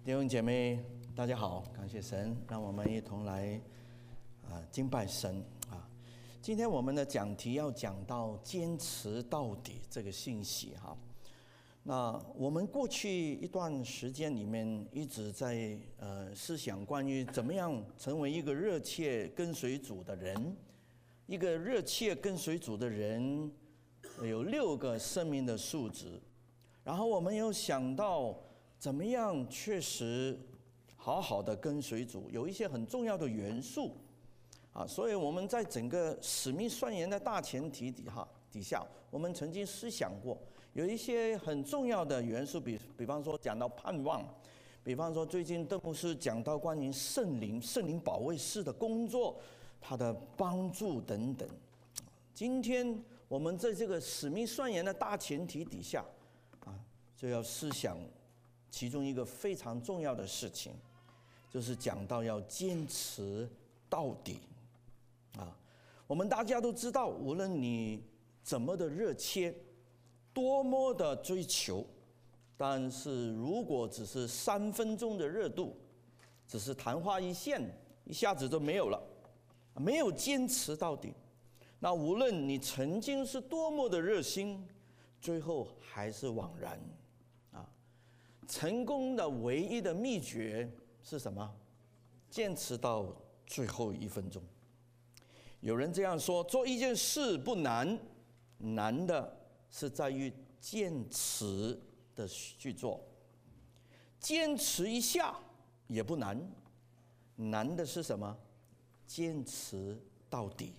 弟兄姐妹，大家好，感谢神，让我们一同来敬拜神啊。今天我们的讲题要讲到坚持到底这个信息哈。那我们过去一段时间里面一直在思想关于怎么样成为一个热切跟随主的人。一个热切跟随主的人有6个生命的素质，然后我们又想到怎么样确实好好的跟随主，有一些很重要的元素啊，所以我们在整个使命宣言的大前提底下，我们曾经思想过有一些很重要的元素，比方说讲到盼望，比方说最近邓牧师讲到关于圣灵保卫师的工作，他的帮助等等。今天我们在这个使命宣言的大前提底下就要思想其中一个非常重要的事情，就是讲到要坚持到底我们大家都知道，无论你怎么的热切，多么的追求，但是如果只是3分钟的热度，只是昙花一现，一下子就没有了，没有坚持到底，那无论你曾经是多么的热心，最后还是枉然成功的唯一的秘诀是什么？坚持到最后1分钟。有人这样说，做一件事不难，难的是在于坚持的去做。坚持一下也不难，难的是什么？坚持到底。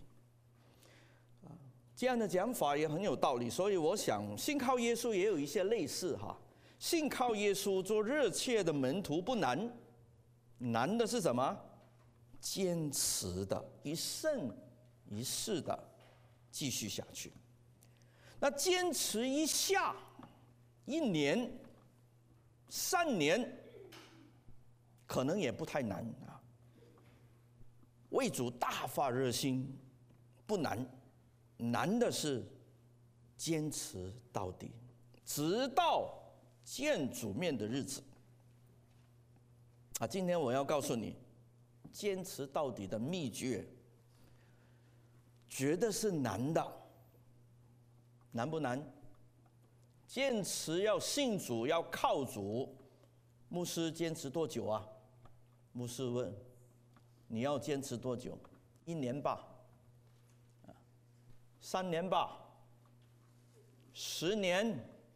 这样的讲法也很有道理，所以我想信靠耶稣也有一些类似信靠耶稣做热切的门徒不难，难的是什么？坚持的一生一世的继续下去。那坚持一下1年3年可能也不太难为主大发热心不难，难的是坚持到底，直到见主面的日子今天我要告诉你，坚持到底的秘诀绝对是难的。难不难？坚持要信主，要靠主。牧师坚持多久啊？牧师问，你要坚持多久？1年吧，3年吧，10年，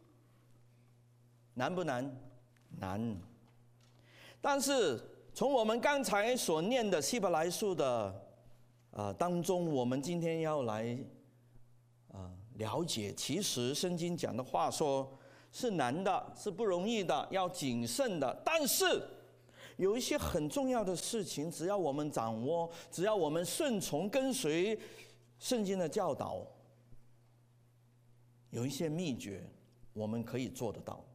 难不难？难。但是从我们刚才所念的希伯来书的当中，我们今天要来了解，其实圣经讲的话说是难的，是不容易的，要谨慎的。但是有一些很重要的事情，只要我们掌握，只要我们顺从跟随圣经的教导，有一些秘诀我们可以做得到。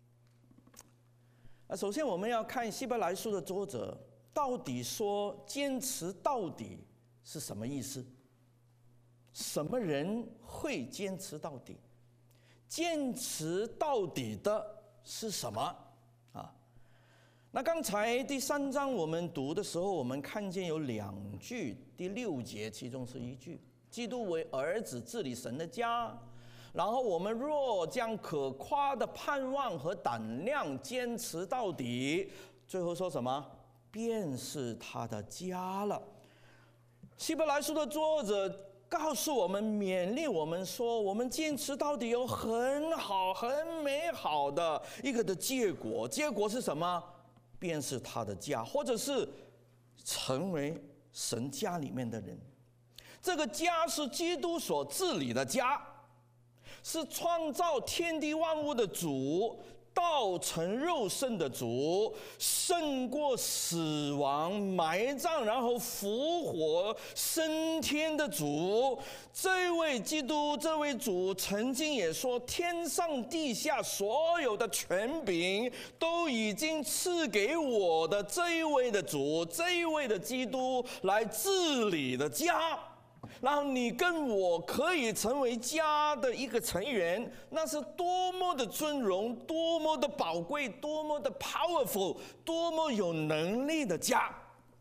首先我们要看希伯来书的作者到底说坚持到底是什么意思？什么人会坚持到底？坚持到底的是什么那刚才第3章我们读的时候，我们看见有2句，第6节其中是1句，基督为儿子治理神的家。然后我们若将可夸的盼望和胆量坚持到底，最后说什么？便是他的家了。希伯来书的作者告诉我们，勉励我们说，我们坚持到底有很好很美好的一个的结果。结果是什么？便是他的家，或者是成为神家里面的人。这个家是基督所治理的家，是创造天地万物的主，道成肉身的主，胜过死亡埋葬然后复活升天的主。这位基督，这位主曾经也说，天上地下所有的权柄都已经赐给我的这一位的主，这一位的基督来治理的家。 然后你跟我可以成为家的一个成员，那是多么的尊荣，多么的宝贵，多么的 powerful， 多么有能力的家。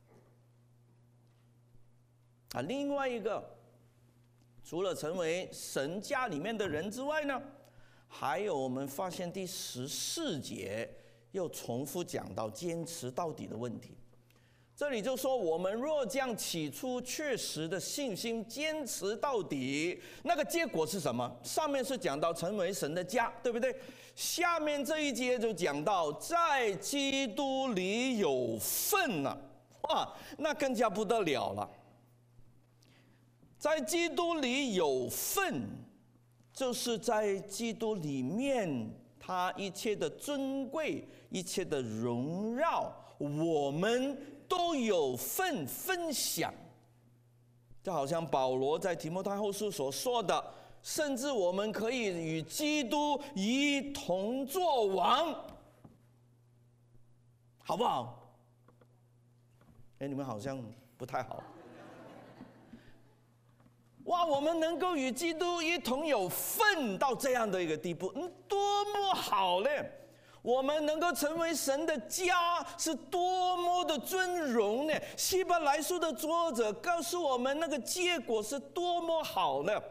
另外一个，除了成为神家里面的人之外呢，还有我们发现第14节又重复讲到坚持到底的问题。这里就说，我们若将起初确实的信心坚持到底，那个结果是什么？上面是讲到成为神的家，对不对？下面这一节就讲到在基督里有份了。哇，那更加不得了了。在基督里有份，就是在基督里面，他一切的尊贵，一切的荣耀，我们都有份分享。就好像保罗在提摩太后书所说的，甚至我们可以与基督一同作王，好不好？你们好像不太好。哇，我们能够与基督一同有份到这样的一个地步，多么好嘞！我们能够成为神的家，是多么的尊荣呢？希伯来书的作者告诉我们，那个结果是多么好呢？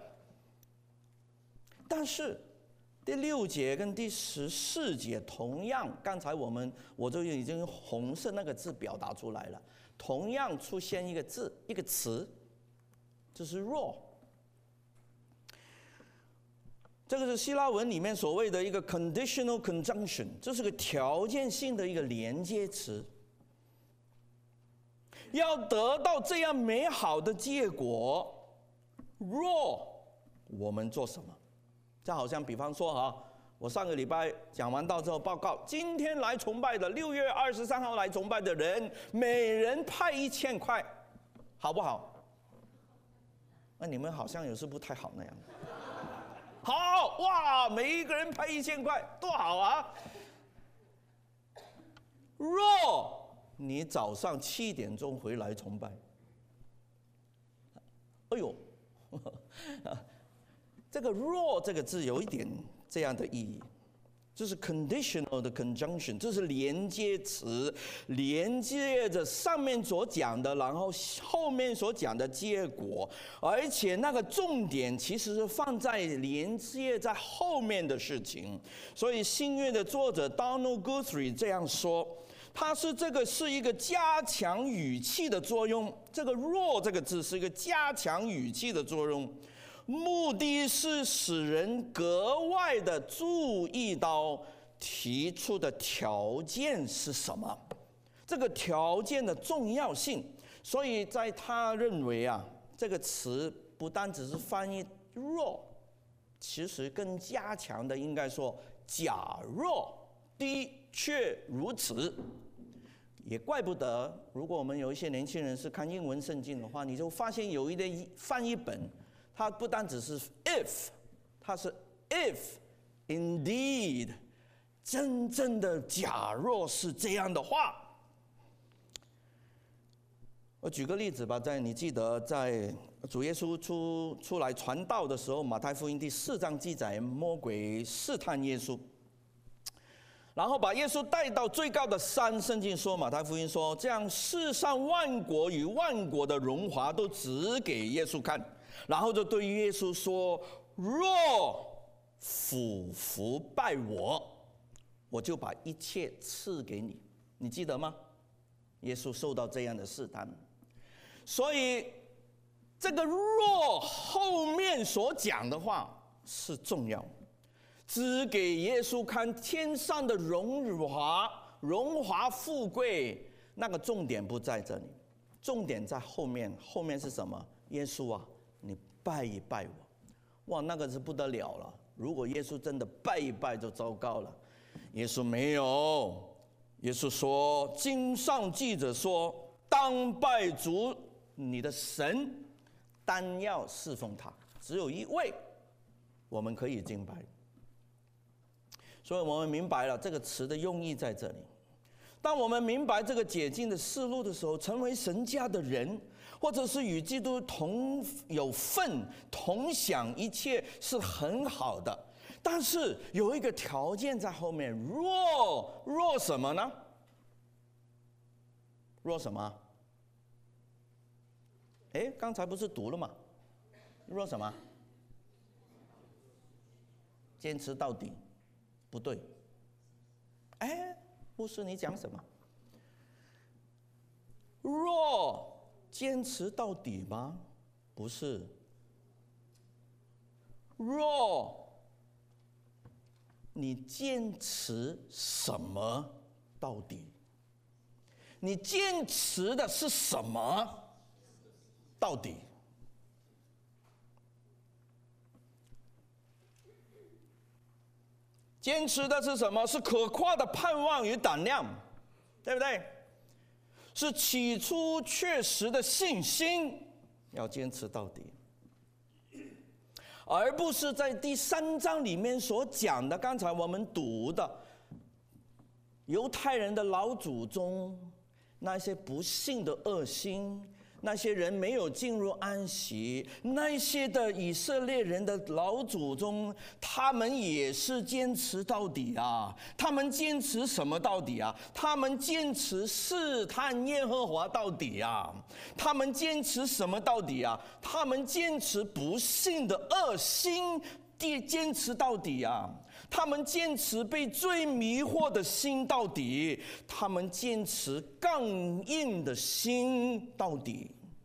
但是第6节跟第14节同样，刚才我就已经用红色那个字表达出来了，同样出现一个字，一个词，就是若。这个是希腊文里面所谓的一个 conditional conjunction， 这是个条件性的一个连接词。要得到这样美好的结果，若我们做什么？这好像比方说我上个礼拜讲完道之后报告，今天来崇拜的6月23号来崇拜的人，每人派1000块，好不好？那你们好像有时不太好那样。好哇，每一个人派1000块，多好啊！若你早上7点钟回来崇拜，哎呦，这个若这个字有一点这样的意义，这是 conditional 的 conjunction， 这是连接词，连接着上面所讲的，然后后面所讲的结果，而且那个重点其实是放在连接在后面的事情。所以新约的作者 Donald Guthrie 这样说，这个是一个加强语气的作用，这个若这个字是一个加强语气的作用。目的是使人格外的注意到提出的条件是什么，这个条件的重要性。所以在他认为这个词不单只是翻译若，其实更加强的应该说假若的确如此。也怪不得，如果我们有一些年轻人是看英文圣经的话，你就发现有一些翻译本，它不单只是 if， 它是 if indeed， 真正的假若是这样的话。我举个例子吧，你记得在主耶稣出来传道的时候，马太福音第4章记载魔鬼试探耶稣，然后把耶稣带到最高的山。圣经说，马太福音说，这样世上万国与万国的荣华都指给耶稣看，然后就对耶稣说，若俯伏拜我，我就把一切赐给你。你记得吗？耶稣受到这样的试探。所以这个若后面所讲的话是重要，指给耶稣看天上的荣华富贵，那个重点不在这里，重点在后面。后面是什么？耶稣你拜一拜我。哇，那个是不得了了。如果耶稣真的拜一拜就糟糕了。耶稣没有，耶稣说，经上记着说，当拜主你的神，单要侍奉他，只有一位我们可以敬拜。所以我们明白了这个词的用意在这里。当我们明白这个解经的思路的时候，成为神家的人， 或者是与基督同有份、同享一切，是很好的。但是有一个条件在后面，若什么呢？若什么？刚才不是读了吗？若什么？坚持到底？不对。牧师你讲什么？若坚持到底吗？不是。若你坚持什么到底？你坚持的是什么到底？坚持的是什么？是可夸的盼望与胆量，对不对？是起初确实的信心，要坚持到底，而不是在第3章里面所讲的，刚才我们读的犹太人的老祖宗，那些不幸的恶心，那些人没有进入安息，那些的以色列人的老祖宗，他们也是坚持到底啊！他们坚持什么到底啊？他们坚持试探耶和华到底啊！他们坚持什么到底啊？他们坚持不幸的恶心，坚持到底啊！他们坚持被罪迷惑的心到底，他们坚持刚硬的心到底。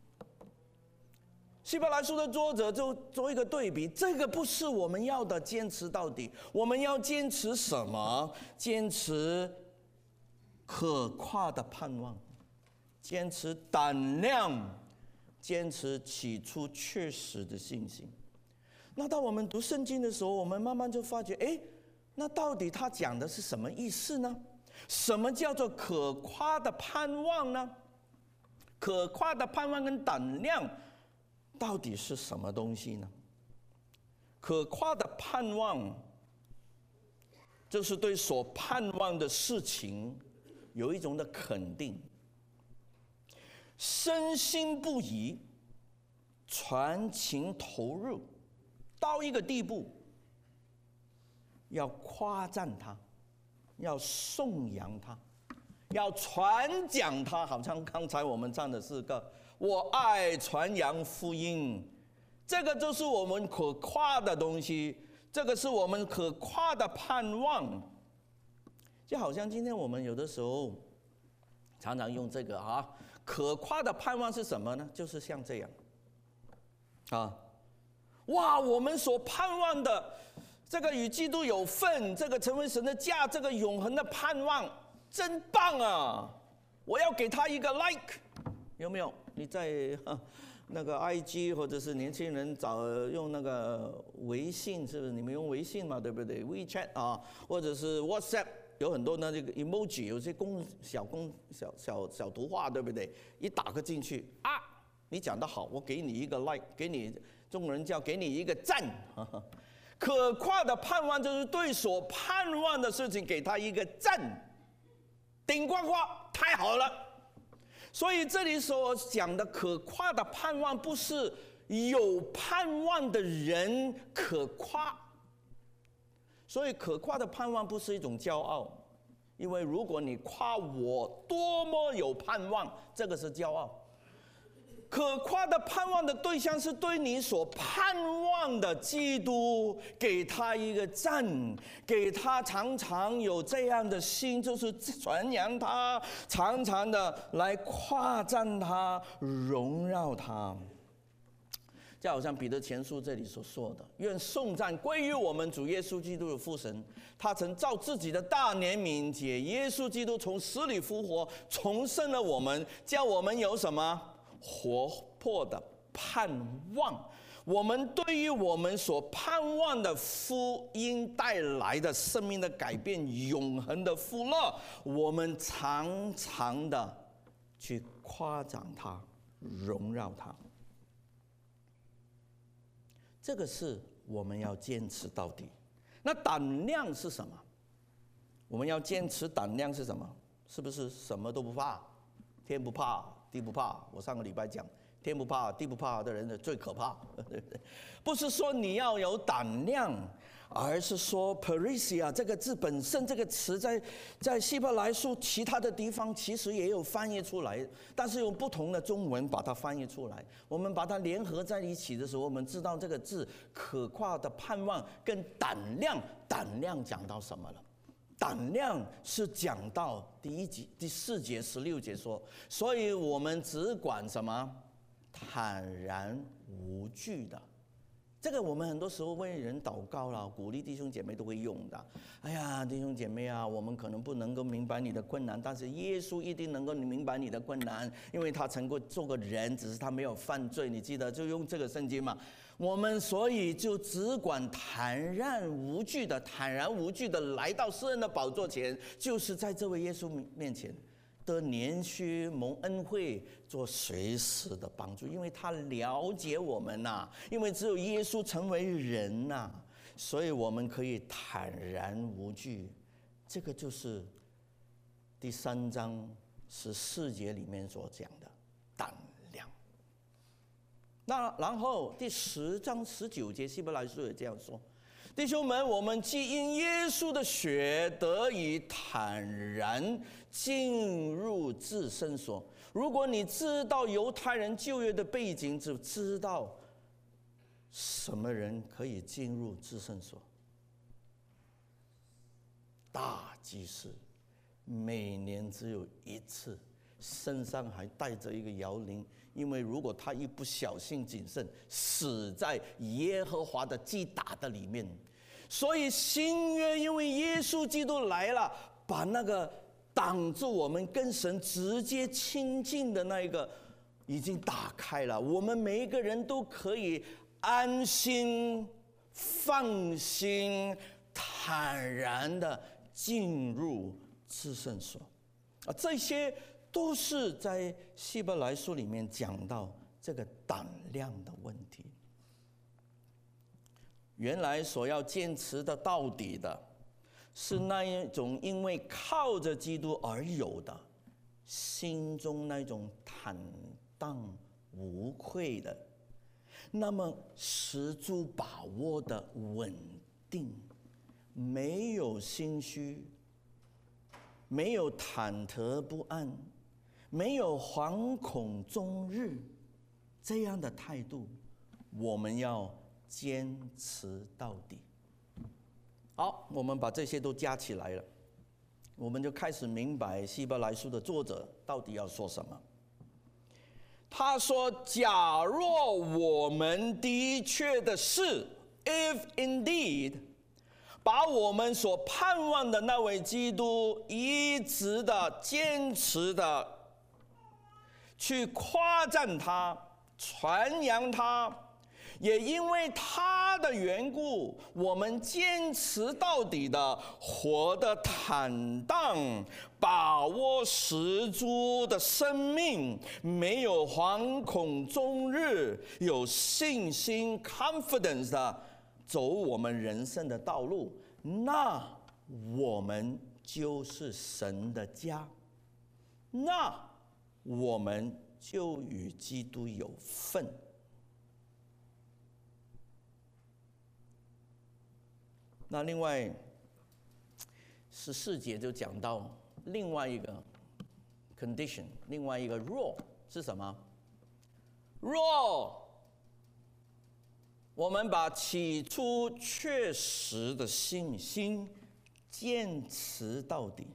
希伯来书的作者就做一个对比，这个不是我们要的坚持到底，我们要坚持什么？坚持可夸的盼望，坚持胆量，坚持起初确实的信心。那当我们读圣经的时候，我们慢慢就发觉，那到底他讲的是什么意思呢？什么叫做可夸的盼望呢？可夸的盼望跟胆量到底是什么东西呢？可夸的盼望就是对所盼望的事情有一种的肯定，深信不疑，全情投入到一个地步，要夸赞他，要颂扬他，要传讲他，好像刚才我们唱的是个我爱传扬福音，这个就是我们可夸的东西，这个是我们可夸的盼望。就好像今天我们有的时候常常用这个可夸的盼望是什么呢？就是像这样哇，我们所盼望的这个与基督有份，这个成为神的家，这个永恒的盼望真棒啊！我要给他一个 like， 有没有？你在那个 IG 或者是年轻人用那个微信，是不是？你们用微信嘛，对不对 ？WeChat 或者是 WhatsApp， 有很多的这个 emoji， 有些小图画，对不对？一打个进去你讲得好，我给你一个 like， 给你中国人叫给你一个赞。可夸的盼望就是对所盼望的事情给他一个赞，顶呱呱，太好了。所以这里所讲的可夸的盼望，不是有盼望的人可夸。所以可夸的盼望不是一种骄傲，因为如果你夸我多么有盼望，这个是骄傲。可夸的盼望的对象是对你所盼望的基督，给他一个赞，给他常常有这样的心，就是传扬他，常常的来夸赞他，荣耀他。就好像彼得前书这里所说的，愿颂赞归于我们主耶稣基督的父神，他曾照自己的大怜悯，借耶稣基督从死里复活，重生了我们，叫我们有什么活泼的盼望。我们对于我们所盼望的福音带来的生命的改变，永恒的福乐，我们常常的去夸奖他，荣耀他。这个是我们要坚持到底。那胆量是什么？我们要坚持胆量是什么？是不是什么都不怕，天不怕地不怕？我上个礼拜讲天不怕地不怕的人最可怕，对不对？不是说你要有胆量，而是说 Parisia 这个字本身，这个词在希伯来书其他的地方其实也有翻译出来，但是用不同的中文把它翻译出来。我们把它联合在一起的时候，我们知道这个字可夸的盼望跟胆量讲到什么了？胆量是讲到第4节16节说，所以我们只管什么？坦然无惧的。这个我们很多时候为人祷告啦，鼓励弟兄姐妹都会用的。哎呀，弟兄姐妹啊，我们可能不能够明白你的困难，但是耶稣一定能够明白你的困难，因为他曾过做个人，只是他没有犯罪。你记得就用这个圣经嘛。我们所以就只管坦然无惧的来到施恩的宝座前，就是在这位耶稣面前得连续蒙恩惠，做随时的帮助，因为他了解我们呐，因为只有耶稣成为人呐，所以我们可以坦然无惧。这个就是第3章14节里面所讲的胆量。那然后第10章19节希伯来书也这样说：弟兄们，我们既因耶稣的血得以坦然进入至圣所。如果你知道犹太人旧约的背景，就知道什么人可以进入至圣所。大祭司每年只有一次，身上还带着一个摇铃，因为如果他一不小心谨慎，死在耶和华的击打的里面。所以新约因为耶稣基督来了，把那个挡住我们跟神直接亲近的那一个已经打开了，我们每一个人都可以安心、放心、坦然的进入至圣所。这些都是在希伯来书里面讲到这个胆量的问题。原来所要坚持的到底的，是那一种因为靠着基督而有的心中那种坦荡无愧的，那么十足把握的稳定，没有心虚，没有忐忑不安，没有惶恐终日，这样的态度，我们要坚持到底。好，我们把这些都加起来了，我们就开始明白希伯来书的作者到底要说什么。他说，假若我们的确的是 if indeed 把我们所盼望的那位基督一直的坚持的去夸赞他、传扬他，也因为他的缘故，我们坚持到底的活得坦荡，把握十足的生命，没有惶恐终日，有信心 confidence 的走我们人生的道路，那我们就是神的家，那我们就与基督有份。那另外14节就讲到另外一个 condition， 另外一个若是什么？若我们把起初确实的信心坚持到底。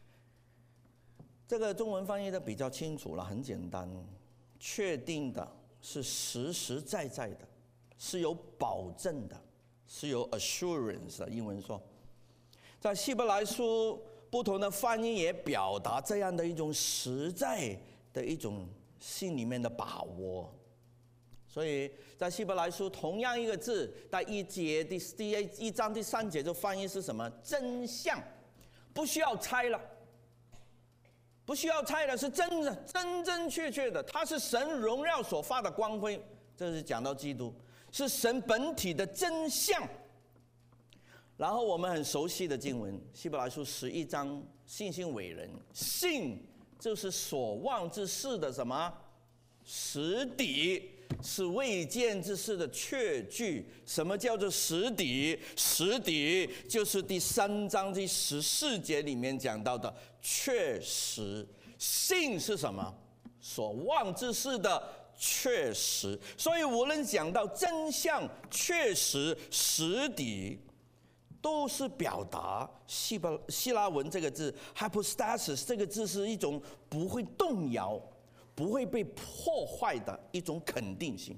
这个中文翻译的比较清楚了，很简单，确定的，是实实在在的，是有保证的，是有 assurance 的。英文说，在希伯来书不同的翻译也表达这样的一种实在的一种心里面的把握。所以在希伯来书同样一个字，在1章第3节就翻译是什么？真相，不需要猜了，不需要猜的，是真真确确的，它是神荣耀所发的光辉。这是讲到基督是神本体的真相。然后我们很熟悉的经文，希伯来书11章，信心伟人，信就是所望之事的什么实底，是未见之事的确据。什么叫做实底？实底就是第3章第14节里面讲到的确实。信是什么？所望之事的确实。所以无论讲到真相、确实、实底，都是表达希腊文这个字 hypostasis 这个字是一种不会动摇、不会被破坏的一种肯定性。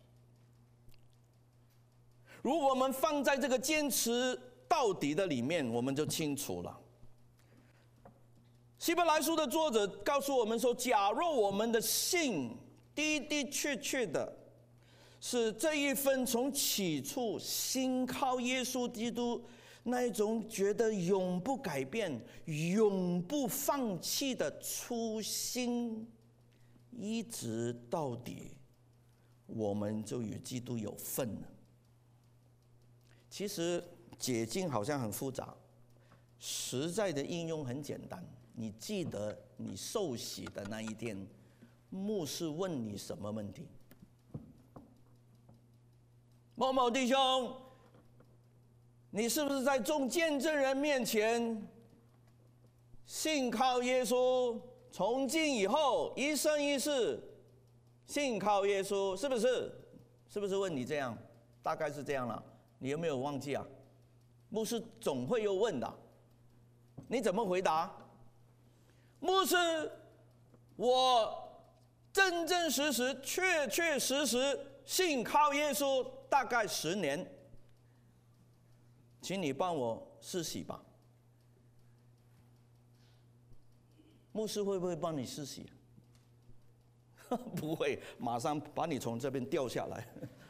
如果我们放在这个坚持到底的里面，我们就清楚了。希伯来书的作者告诉我们说，假若我们的信的的确确的是这一份从起初信靠耶稣基督那一种觉得永不改变、永不放弃的初心，一直到底，我们就与基督有份了。其实解经好像很复杂，实在的应用很简单。你记得你受洗的那一天，牧师问你什么问题？某某弟兄，你是不是在众见证人面前信靠耶稣，从今以后一生一世信靠耶稣？是不是？是不是问你这样？大概是这样了。你有没有忘记啊？牧师总会又问的，你怎么回答？牧师，我真真实实、确确实实信靠耶稣，大概10年，请你帮我施洗吧。牧师会不会帮你施洗？不会，马上把你从这边掉下来。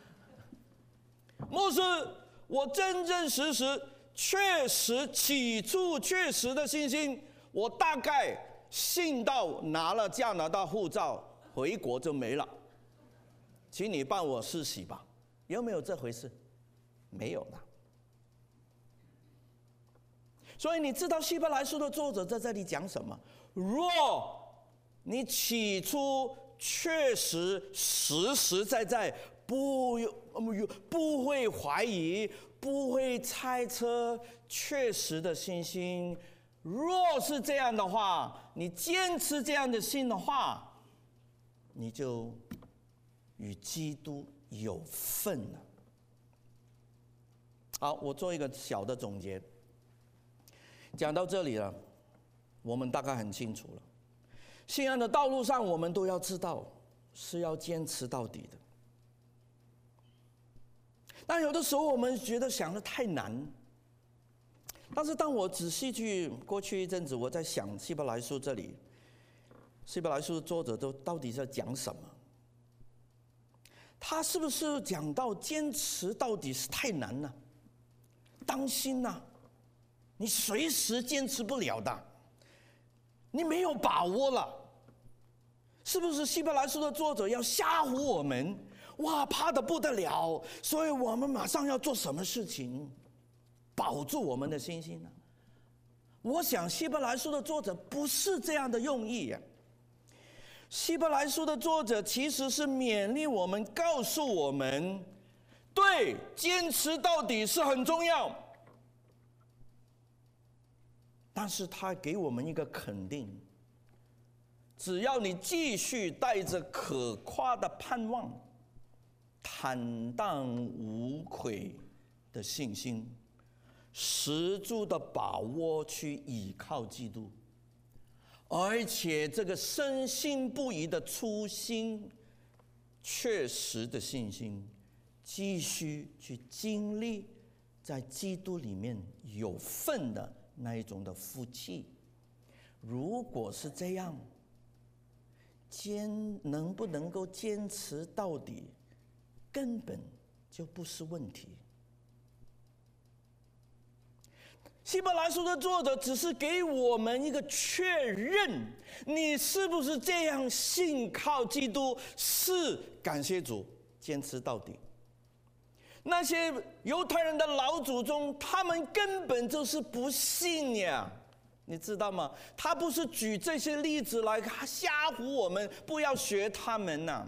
牧师，我真真实实、确实、起初确实的信心，我大概信到拿了加拿大护照回国就没了，请你帮我施洗吧。有没有这回事？没有的。所以你知道希伯来书的作者在这里讲什么？若你起初确实实实在在不会怀疑、不会猜测确实的信心，若是这样的话，你坚持这样的信的话，你就与基督有份了。好，我做一个小的总结。讲到这里了，我们大概很清楚了。信仰的道路上，我们都要知道是要坚持到底的。但有的时候我们觉得想得太难。但是当我仔细去过去一阵子，我在想希伯来书这里，希伯来书的作者都到底在讲什么？他是不是讲到坚持到底是太难了？当心呐，你随时坚持不了的，你没有把握了。是不是希伯来书的作者要吓唬我们？哇，怕得不得了，所以我们马上要做什么事情，保住我们的信心呢？我想希伯来书的作者不是这样的用意呀。希伯来书的作者其实是勉励我们，告诉我们，对，坚持到底是很重要，但是他给我们一个肯定，只要你继续带着可夸的盼望，坦荡无愧的信心，十足的把握去倚靠基督，而且这个深信不疑的初心、确实的信心，继续去经历在基督里面有份的那一种的福气。如果是这样，能不能够坚持到底，根本就不是问题。希伯来书的作者只是给我们一个确认，你是不是这样信靠基督？是，感谢主，坚持到底。那些犹太人的老祖宗，他们根本就是不信呀， 你知道吗？他不是举这些例子来吓唬我们，不要学他们呐。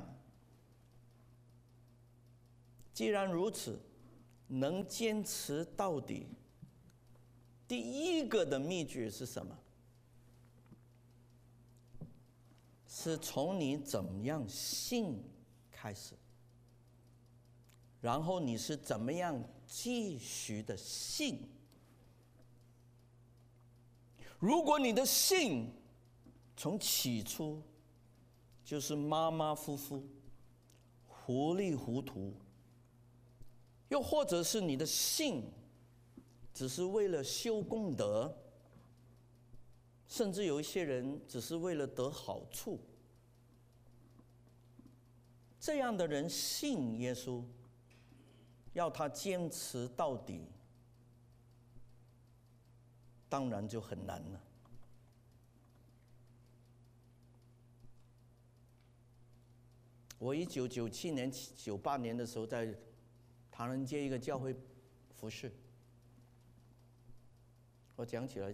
既然如此，能坚持到底，第一个的秘诀是什么？是从你怎么样信开始，然后你是怎么样继续的信。如果你的信从起初就是马马虎虎、糊里糊涂，又或者是你的信只是为了修功德，甚至有一些人只是为了得好处，这样的人信耶稣，要他坚持到底，当然就很难了。我1997年、98年的时候，在唐人街一个教会服侍。我讲起来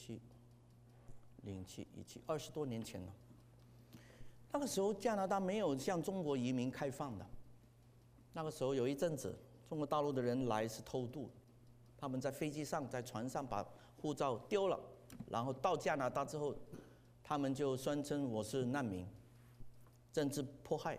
，97、07、17，20多年前了。那个时候加拿大没有向中国移民开放的。那个时候有一阵子，中国大陆的人来是偷渡，他们在飞机上、在船上把护照丢了，然后到加拿大之后，他们就宣称我是难民，政治迫害。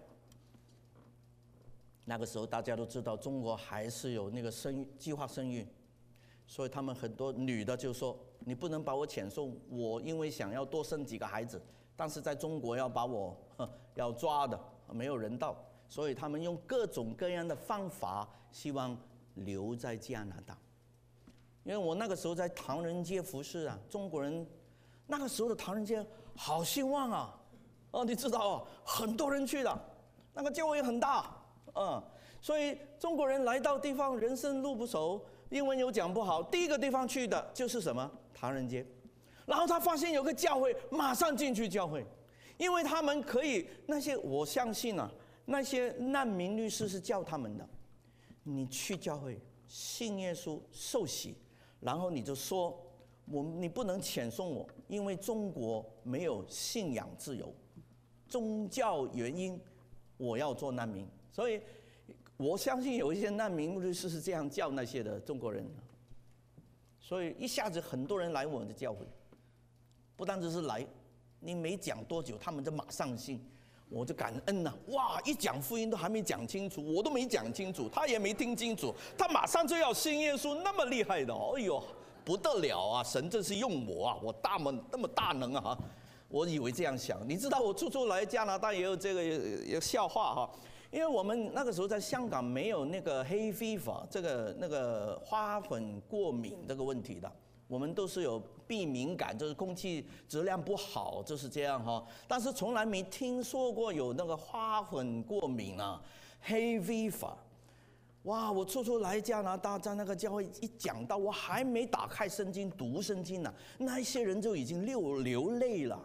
那个时候大家都知道，中国还是有那个计划生育，所以他们很多女的就说：“你不能把我遣送，我因为想要多生几个孩子，但是在中国要把我要抓的，没有人道。”所以他们用各种各样的方法，希望留在加拿大。因为我那个时候在唐人街服侍啊，中国人那个时候的唐人街好兴旺啊，你知道啊，很多人去的，那个教会很大，所以中国人来到地方，人生路不熟，英文又讲不好，第一个地方去的就是什么？唐人街。然后他发现有个教会，马上进去教会，因为他们可以那些，我相信啊，那些难民律师是教他们的，你去教会信耶稣受洗，然后你就说你不能遣送我，因为中国没有信仰自由，宗教原因我要做难民。所以我相信有一些难民律师是这样教那些的中国人，所以一下子很多人来我们的教会，不单只是来，你没讲多久他们就马上信，我就感恩呐！哇，一讲福音都还没讲清楚，我都没讲清楚，他也没听清楚，他马上就要信耶稣，那么厉害的，哎呦，不得了啊！神真是用我啊，我那么大能啊！我以为这样想，你知道我初来加拿大也有这个有笑话哈，因为我们那个时候在香港没有那个黑fever那个花粉过敏这个问题的。我们都是有鼻敏感，就是空气质量不好，就是这样哈。但是从来没听说过有那个花粉过敏啊，黑 fever。哇！我初来加拿大，在那个教会一讲到，我还没打开圣经读圣经呢，那些人就已经流泪了，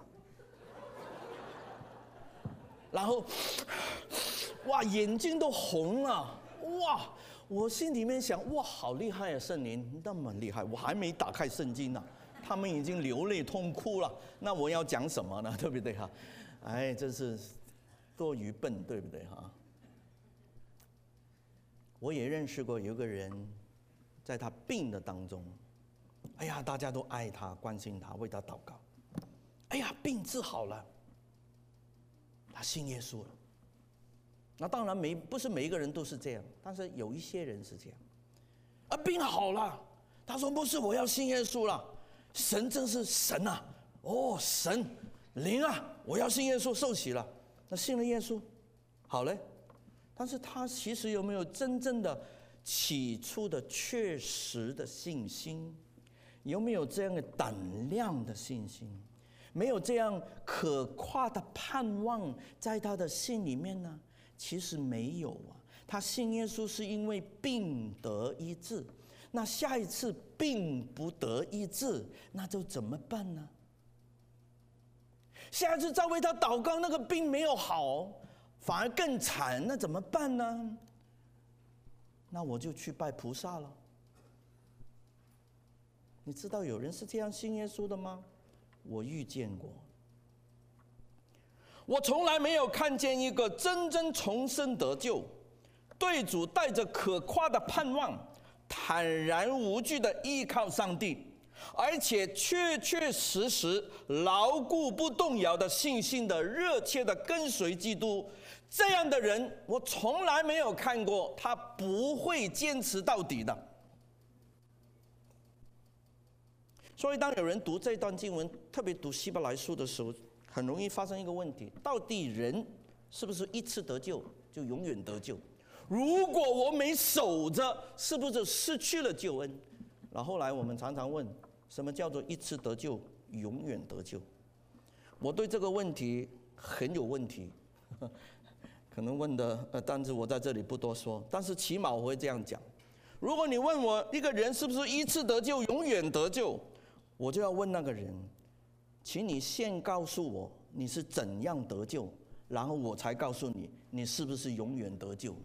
然后哇，眼睛都红了，哇！我心里面想，哇，好厉害啊！圣灵那么厉害，我还没打开圣经呢，他们已经流泪痛哭了，那我要讲什么呢？对不对哈？哎，真是多愚笨，对不对哈？我也认识过有个人，在他病的当中，哎呀，大家都爱他、关心他、为他祷告，哎呀，病治好了，他信耶稣了。那当然不是每一个人都是这样，但是有一些人是这样。病好了，他说不是，我要信耶稣了，神真是神啊，神灵啊，我要信耶稣受洗了。那信了耶稣，好嘞，但是他其实有没有真正的起初的确实的信心？有没有这样的胆量的信心？没有这样可夸的盼望在他的心里面呢？其实没有啊，他信耶稣是因为病得医治，那下一次病不得医治，那就怎么办呢？下一次再为他祷告，那个病没有好，反而更惨，那怎么办呢？那我就去拜菩萨了。 你知道有人是这样信耶稣的吗？我遇见过。我从来没有看见一个真正重生得救，对主带着可夸的盼望，坦然无惧的依靠上帝，而且确确实实牢固不动摇的信心的热切的跟随基督，这样的人我从来没有看过他不会坚持到底的。所以当有人读这段经文，特别读希伯来书的时候，很容易发生一个问题：到底人是不是一次得救就永远得救？如果我没守着，是不是失去了救恩？然后来我们常常问，什么叫做一次得救永远得救？我对这个问题很有问题，可能问的但是我在这里不多说，但是起码我会这样讲：如果你问我一个人是不是一次得救永远得救，我就要问那个人，请你先告诉我你是怎样得救，然后我才告诉你你是不是永远得救。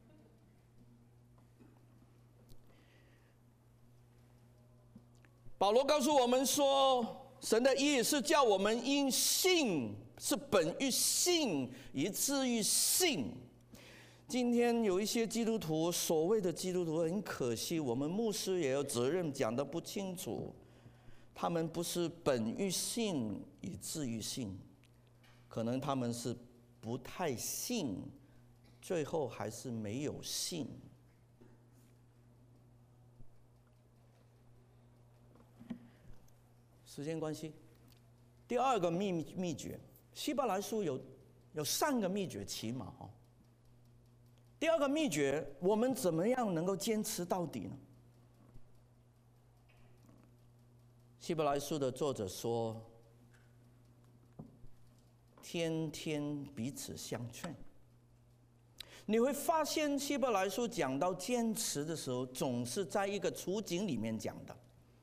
保罗告诉我们说，神的意是叫我们因信，是本于信，以至于信。今天有一些基督徒，所谓的基督徒，很可惜，我们牧师也有责任讲得不清楚。他们不是本于信，以至于信，可能他们是不太信，最后还是没有信。时间关系，第二个秘诀，希伯来书有3个秘诀起码哈。第二个秘诀，我们怎么样能够坚持到底呢？希伯来书的作者说，天天彼此相劝。你会发现希伯来书讲到坚持的时候，总是在一个处境里面讲的。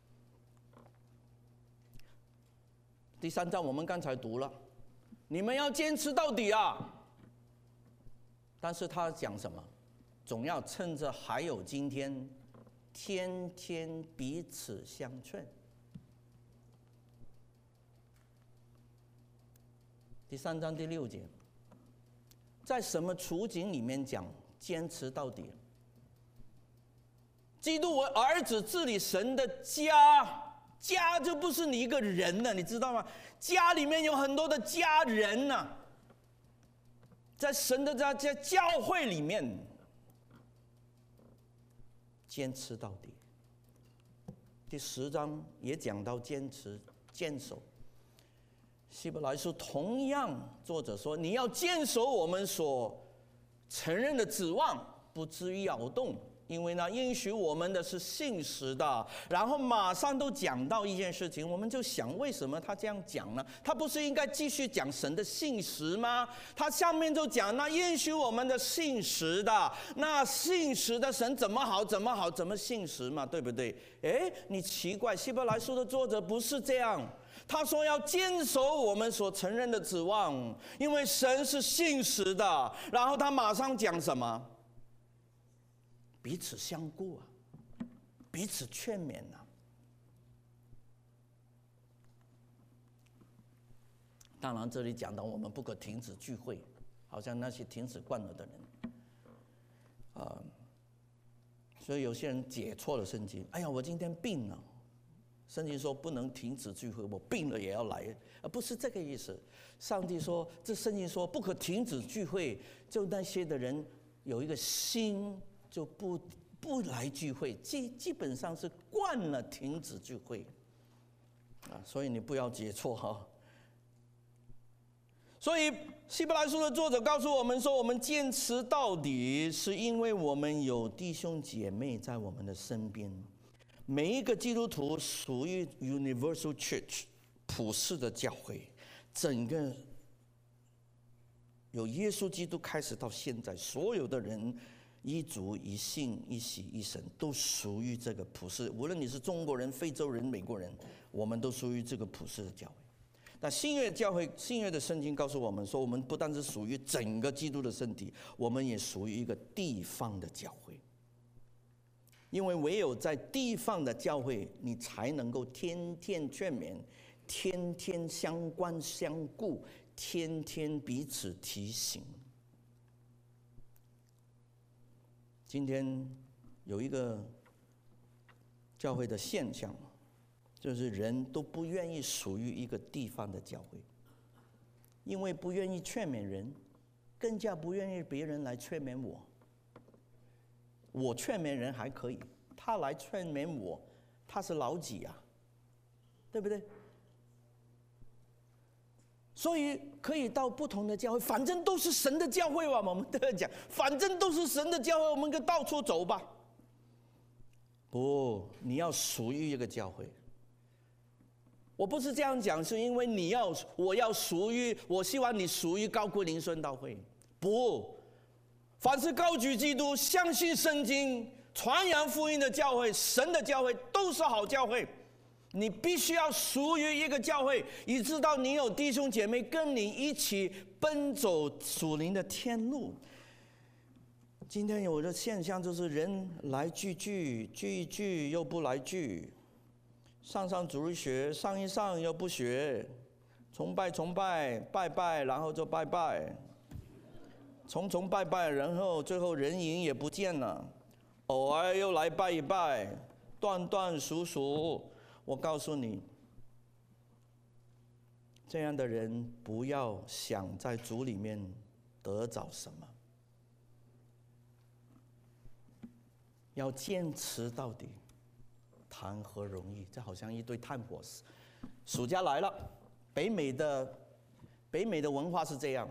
第3章我们刚才读了，你们要坚持到底啊！但是他讲什么？总要趁着还有今天，天天彼此相劝。第3章第6节，在什么处境里面讲坚持到底？基督为儿子治理神的家，家就不是你一个人了，你知道吗？家里面有很多的家人呐，在神的在教会里面坚持到底。第10章也讲到坚持坚守。希伯来书同样，作者说你要坚守我们所承认的指望，不至于摇动，因为呢应许我们的是信实的。然后马上都讲到一件事情，我们就想为什么他这样讲呢？他不是应该继续讲神的信实吗？他下面就讲那应许我们的信实的，那信实的神怎么好怎么好怎么信实嘛，对不对？哎，你奇怪，希伯来书的作者不是这样。他说要坚守我们所承认的指望，因为神是信实的。然后他马上讲什么？彼此相顾啊，彼此劝勉啊。当然这里讲到我们不可停止聚会，好像那些停止惯了的人所以有些人解错了圣经。哎呀，我今天病了，圣经说不能停止聚会，我病了也要来，不是这个意思。上帝说，这圣经说不可停止聚会，就那些的人有一个心就不来聚会，基本上是惯了停止聚会所以你不要解错哈。所以希伯来书的作者告诉我们说，我们坚持到底，是因为我们有弟兄姐妹在我们的身边。每一个基督徒属于 Universal Church 普世的教会，整个由耶稣基督开始到现在，所有的人一族一信一洗一神，都属于这个普世。无论你是中国人、非洲人、美国人，我们都属于这个普世的教会。那新约教会，新约的圣经告诉我们说，我们不单是属于整个基督的身体，我们也属于一个地方的教会。 因为唯有在地方的教会，你才能够天天劝勉，天天相关相顾，天天彼此提醒。今天有一个教会的现象，就是人都不愿意属于一个地方的教会，因为不愿意劝勉人，更加不愿意别人来劝勉我。我劝勉人还可以，他来劝勉我，他是老几啊？对不对？所以可以到不同的教会，反正都是神的教会吧，我们都要讲，反正都是神的教会，我们就到处走吧。不，你要属于一个教会。我不是这样讲，是因为我要属于，我希望你属于高贵灵顺道会。不，凡是高举基督、相信圣经、传扬福音的教会，神的教会都是好教会。你必须要属于一个教会，以致到你有弟兄姐妹跟你一起奔走属灵的天路。今天有的现象就是人来聚一聚又不来聚，上主日学上一上又不学，崇拜拜拜，然后就拜拜，崇拜，然后最后人影也不见了，偶尔又来拜一拜，断数。我告诉你，这样的人不要想在主里面得着什么，要坚持到底，谈何容易？这好像一堆炭火。暑假来了，北美的文化是这样：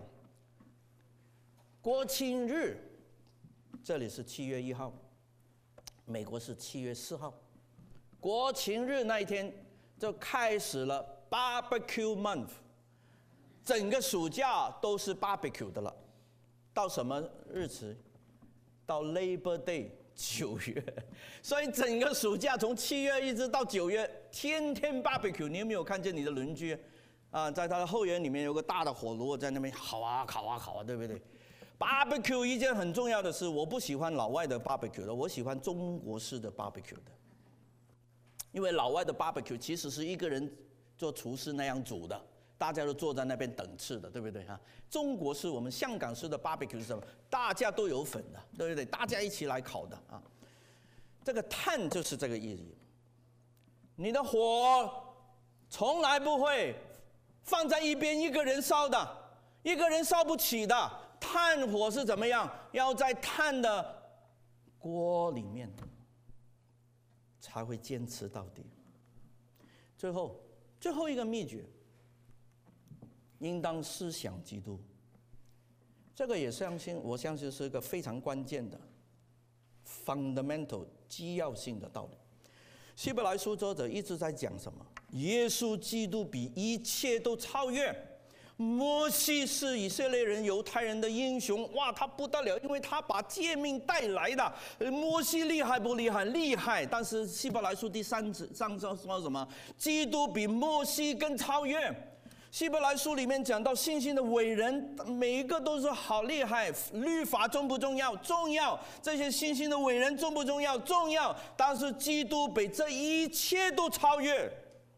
国庆日，这里是7月1号，美国是7月4号。国庆日那一天就开始了 Barbecue Month， 整个暑假都是 Barbecue 的了。到什么日子？到 Labor Day 9月，所以整个暑假从7月一直到9月，天天 Barbecue。你有没有看见你的邻居啊，在他的后园里面有个大的火炉，在那边烤啊，对不对？Barbecue 一件很重要的事，我不喜欢老外的 Barbecue 的，我喜欢中国式的 Barbecue 的。因为老外的 barbecue 其实是一个人做厨师那样煮的，大家都坐在那边等吃的，对不对哈？中国是我们香港式的 barbecue 是什么？大家都有份的，对不对？大家一起来烤的啊。这个炭就是这个意思。你的火从来不会放在一边一个人烧的，一个人烧不起的。炭火是怎么样？要在炭的锅里面才会坚持到底。最后一个秘诀，应当思想基督。这个也我相信是一个非常关键的 fundamental 基要性的道理。希伯来书作者一直在讲什么？耶稣基督比一切都超越。摩西是以色列人、犹太人的英雄，哇，他不得了，因为他把诫命带来的。摩西厉害不厉害？厉害。但是希伯来书第3章说什么？基督比摩西更超越。希伯来书里面讲到信心的伟人，每一个都是好厉害。律法重不重要？重要。这些信心的伟人重不重要？重要。但是基督比这一切都超越。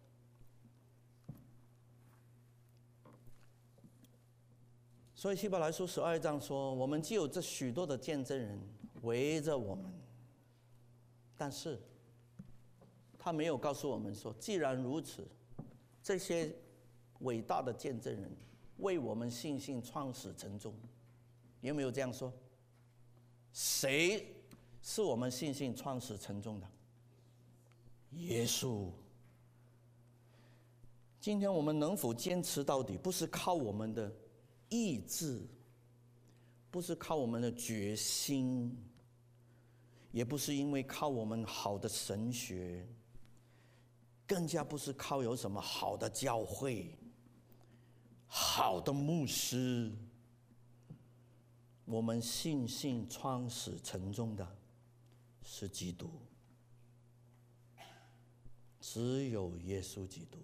所以希伯来书12章说，我们既有这许多的见证人围着我们，但是他没有告诉我们说，既然如此，这些伟大的见证人为我们信心创始成终。有没有这样说？谁是我们信心创始成终的？耶稣。今天我们能否坚持到底，不是靠我们的意志，不是靠我们的决心，也不是因为靠我们好的神学，更加不是靠有什么好的教会、好的牧师。我们信心创始成终的是基督，只有耶稣基督。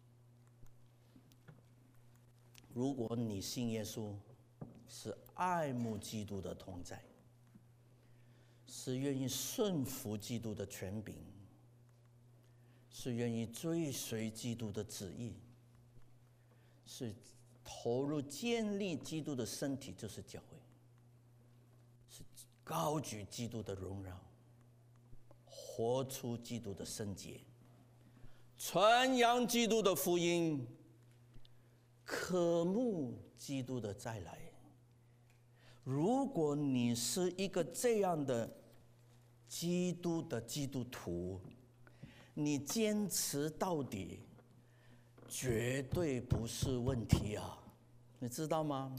如果你信耶稣，是爱慕基督的同在， 是愿意顺服基督的权柄，是愿意追随基督的旨意，是投入建立基督的身体，就是教会，是高举基督的荣耀，活出基督的圣洁，传扬基督的福音，渴慕基督的再来。如果你是一个这样的基督徒，你坚持到底，绝对不是问题啊！你知道吗？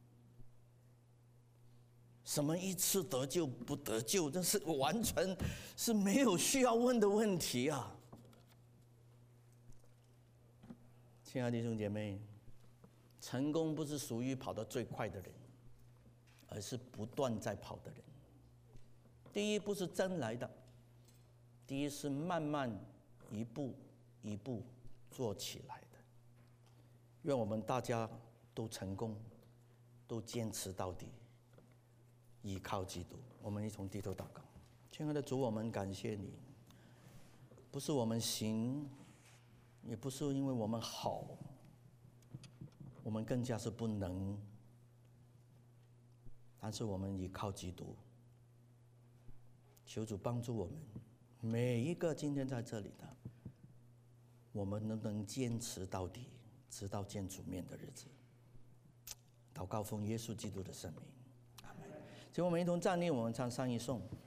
什么一次得救不得救，这是完全是没有需要问的问题啊！亲爱的弟兄姐妹，成功不是属于跑得最快的人，而是不断在跑的人。第一不是真来的，第一是慢慢一步一步做起来的。愿我们大家都成功，都坚持到底，依靠基督。我们一同低头祷告。亲爱的主，我们感谢你，不是我们行，也不是因为我们好，我们更加是不能，但是我们依靠基督。求主帮助我们每一个今天在这里的，我们能坚持到底，直到见主面的日子。祷告奉耶稣基督的圣名，阿门。请我们一同站立，我们唱上一颂。